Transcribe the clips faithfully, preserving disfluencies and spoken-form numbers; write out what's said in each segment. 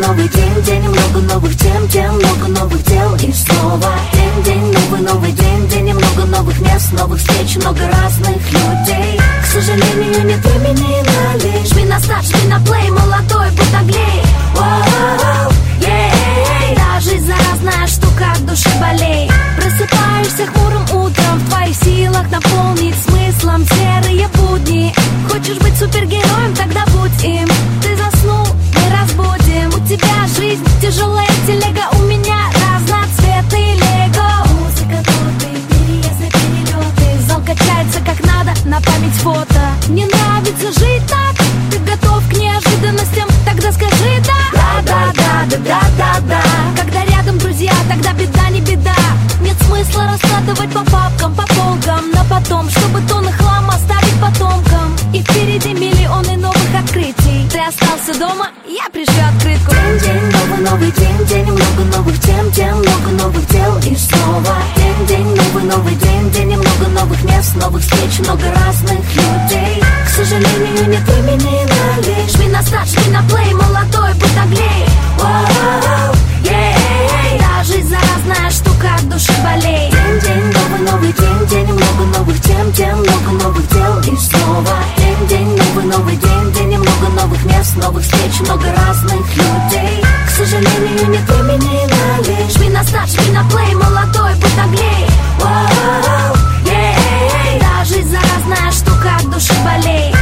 новый день, день, много новых тем, тем, много новых дел. И снова день, день, новый, новый день, день, и много новых мест, новых встреч, много разных людей. К сожалению, нет времени на лень. Жми на старт, жми на плей, молодой, будь наглей. Воу, ей, да, жизнь заразная штука, от души болей. Просыпаешься хмурым утром, в твоих силах наполнить смыслом серые будни. Хочешь быть супергероем, тогда будь им. Ты заснул, не разбудим. У тебя жизнь тяжелая телега, у меня разноцветный лего. Музыка, ноты, переезды, перелеты. Зал качается как надо, на память фото. Не нравится жить так? Ты готов к неожиданностям? Тогда скажи да. Да, да, да, да, да, да. Когда рядом друзья, тогда беда не беда. Нет смысла раскладывать по папкам, по полкам на потом, чтобы тонны хлама оставить потомкам. И впереди миллионы новых открытий. Ты остался дома, я пришлю открытку. День, день, новый, новый день, день, много новых тем, тем, много новых дел. И снова день, день, новый, новый день, день, и много новых мест, новых встреч, много разных людей. К сожалению, нет времени на лень. Жми на старт, жми на плей, молодой, будь наглей. Воу, ей, да, жизнь заразная штука, от души болей. День, день, новый, новый день, день, много новых тем, тем, много новых дел. И снова день, день, новый, новый день, день, и много новых мест, новых встреч, много разных людей. К сожалению, нет времени на лень. Жми на старт, жми на плей, молодой, будь наглей. Воу, ей, да, жизнь заразная штука, от души болей.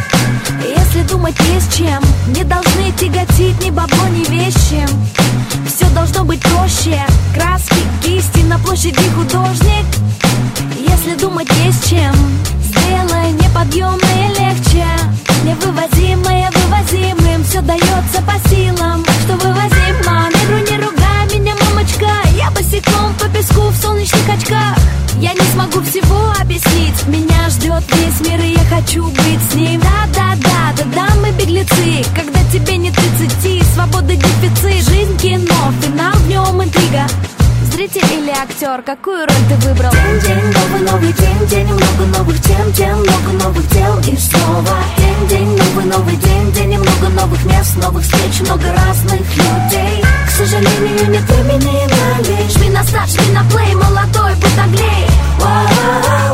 Если думать есть чем, не должны тяготить ни бабло, ни вещи. Все должно быть проще. Краски, кисти, на площади художник. Если думать есть чем, сделай неподъемное легче. Невывозимое вывозимым, все дается по силам. Что вывозимо, не ру, не ругай меня, мамочка. Я босиком по песку в солнечных очках. Я не смогу всего объяснить. Меня ждет весь мир, и я хочу быть с ним. Да-да-да, да-да, мы беглецы. Когда тебе не тридцати, свобода дефицит. Жизнь кино, финал в нем интрига. Зритель или актер, какую роль ты выбрал? День, день, новый, новый день, день, много новых тем, тем, много новых дел. И снова день, день, новый, новый день, день, и много новых мест, новых встреч, много разных людей. К сожалению, нет времени на лень. Жми на старт, жми на плей, молодой, будь наглей. Воу,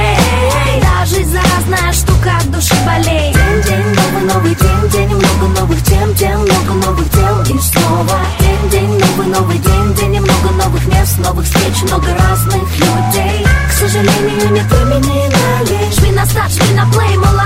ей, да, жизнь заразная штука, от души болей. День, день, новый, новый день, день, много новых тем, тем, много новых дел. И снова день, день, новый, новый день, день, и много новых мест, новых встреч, много разных людей. К сожалению, нет времени на лень. Жми на старт, жми на плей, молодой.